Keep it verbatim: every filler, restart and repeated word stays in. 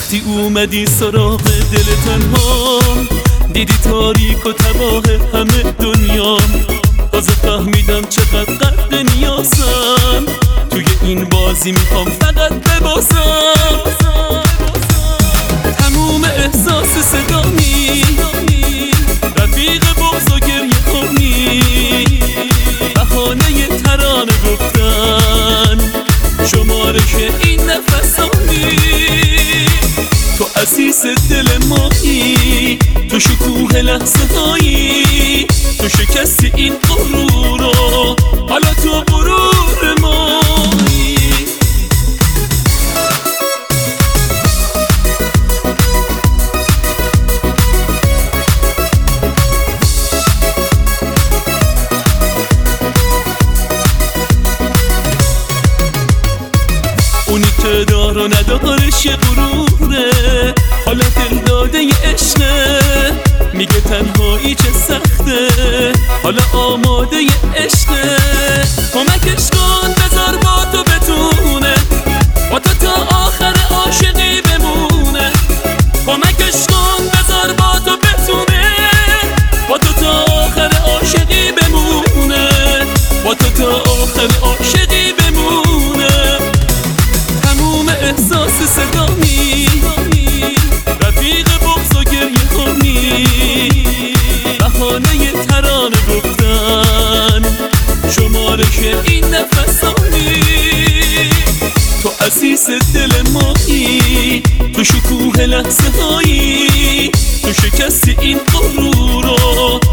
وقتی اومدی سراغ دل تنهام، دیدی تاریک و تباه همه دنیام. تازه فهمیدم چقدر غرق نیازم، توی این بازی میخوام فقط ببازم. تموم احساس صدامی، رفیق بغض و گریه کنی، بهانه ترانه گفتن، شمارش این نفسانی. تو عزیز دل مایی، تو شکوه لحظه هایی، تو شکستی این غرور رو، حالا تو غرور مایی. اونی که دار و ندارش یه غروره، حالا دل داده ی عشقه، میگه تنهایی چه سخته، حالا آماده ی عشقه. کمکش کن بذار با تو بتونه، با تو تا آخر عاشقی بمونه. کمکش کن بذار با تو بتونه، با تو تا آخر عاشقی بمونه، با تو تا آخر عاشقی بمونه. تموم احساس صدامی، رفیق بغض و گریه کنی، بهانه ترانه گفتن، شمارش این نفسانی. تو عزیز دل مایی، تو شکوه لحظه هایی، تو شکستی این غرور رو،